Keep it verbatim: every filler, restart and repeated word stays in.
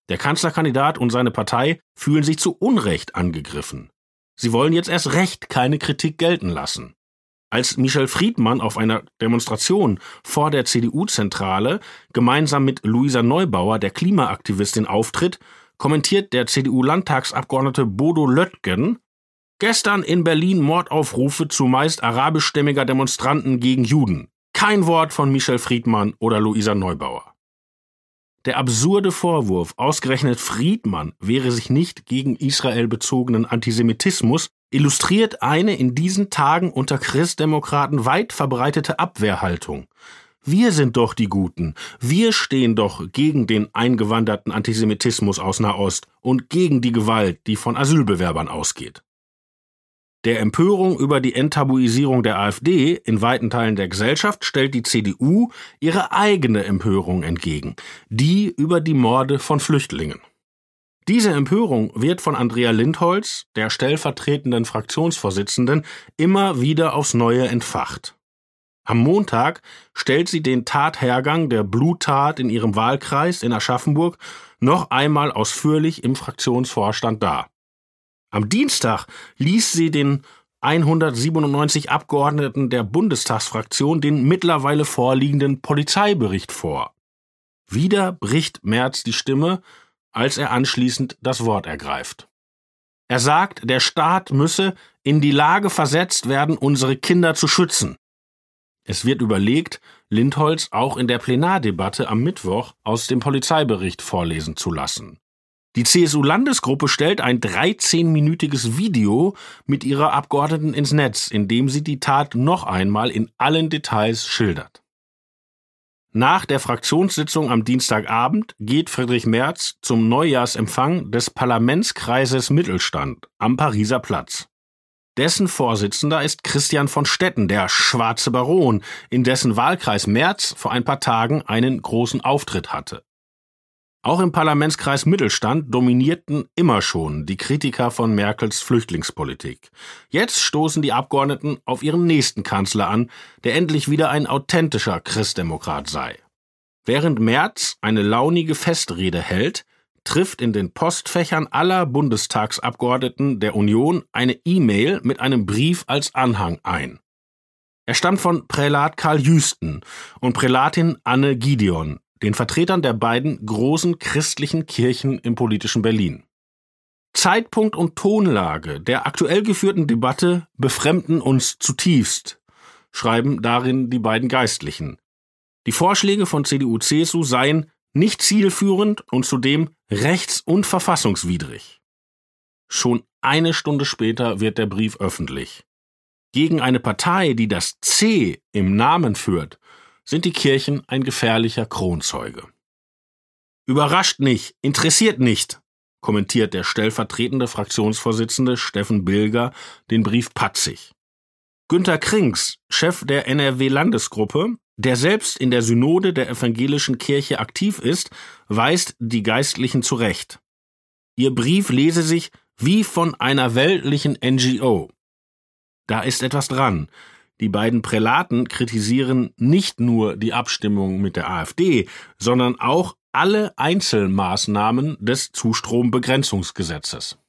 Der Kanzlerkandidat und seine Partei fühlen sich zu Unrecht angegriffen. Sie wollen jetzt erst recht keine Kritik gelten lassen. Als Michel Friedmann auf einer Demonstration vor der C D U-Zentrale gemeinsam mit Luisa Neubauer, der Klimaaktivistin, auftritt, kommentiert der C D U-Landtagsabgeordnete Bodo Löttgen: Gestern in Berlin Mordaufrufe zumeist arabischstämmiger Demonstranten gegen Juden. Kein Wort von Michel Friedmann oder Luisa Neubauer. Der absurde Vorwurf, ausgerechnet Friedmann wehre sich nicht gegen Israel bezogenen Antisemitismus, illustriert eine in diesen Tagen unter Christdemokraten weit verbreitete Abwehrhaltung. Wir sind doch die Guten. Wir stehen doch gegen den eingewanderten Antisemitismus aus Nahost und gegen die Gewalt, die von Asylbewerbern ausgeht. Der Empörung über die Enttabuisierung der AfD in weiten Teilen der Gesellschaft stellt die C D U ihre eigene Empörung entgegen, die über die Morde von Flüchtlingen. Diese Empörung wird von Andrea Lindholz, der stellvertretenden Fraktionsvorsitzenden, immer wieder aufs Neue entfacht. Am Montag stellt sie den Tathergang der Bluttat in ihrem Wahlkreis in Aschaffenburg noch einmal ausführlich im Fraktionsvorstand dar. Am Dienstag ließ sie den hundertsiebenundneunzig Abgeordneten der Bundestagsfraktion den mittlerweile vorliegenden Polizeibericht vor. Wieder bricht Merz die Stimme, als er anschließend das Wort ergreift. Er sagt, der Staat müsse in die Lage versetzt werden, unsere Kinder zu schützen. Es wird überlegt, Lindholz auch in der Plenardebatte am Mittwoch aus dem Polizeibericht vorlesen zu lassen. Die C S U-Landesgruppe stellt ein dreizehnminütiges Video mit ihrer Abgeordneten ins Netz, in dem sie die Tat noch einmal in allen Details schildert. Nach der Fraktionssitzung am Dienstagabend geht Friedrich Merz zum Neujahrsempfang des Parlamentskreises Mittelstand am Pariser Platz. Dessen Vorsitzender ist Christian von Stetten, der Schwarze Baron, in dessen Wahlkreis Merz vor ein paar Tagen einen großen Auftritt hatte. Auch im Parlamentskreis Mittelstand dominierten immer schon die Kritiker von Merkels Flüchtlingspolitik. Jetzt stoßen die Abgeordneten auf ihren nächsten Kanzler an, der endlich wieder ein authentischer Christdemokrat sei. Während Merz eine launige Festrede hält, trifft in den Postfächern aller Bundestagsabgeordneten der Union eine E-Mail mit einem Brief als Anhang ein. Er stammt von Prälat Karl Jüsten und Prälatin Anne Gideon, den Vertretern der beiden großen christlichen Kirchen im politischen Berlin. Zeitpunkt und Tonlage der aktuell geführten Debatte befremden uns zutiefst, schreiben darin die beiden Geistlichen. Die Vorschläge von C D U C S U seien nicht zielführend und zudem rechts- und verfassungswidrig. Schon eine Stunde später wird der Brief öffentlich. Gegen eine Partei, die das C im Namen führt, sind die Kirchen ein gefährlicher Kronzeuge. Überrascht nicht, interessiert nicht, kommentiert der stellvertretende Fraktionsvorsitzende Steffen Bilger den Brief patzig. Günter Krings, Chef der N R W-Landesgruppe, der selbst in der Synode der evangelischen Kirche aktiv ist, weist die Geistlichen zurecht. Ihr Brief lese sich wie von einer weltlichen N G O. Da ist etwas dran. Die beiden Prälaten kritisieren nicht nur die Abstimmung mit der AfD, sondern auch alle Einzelmaßnahmen des Zustrombegrenzungsgesetzes.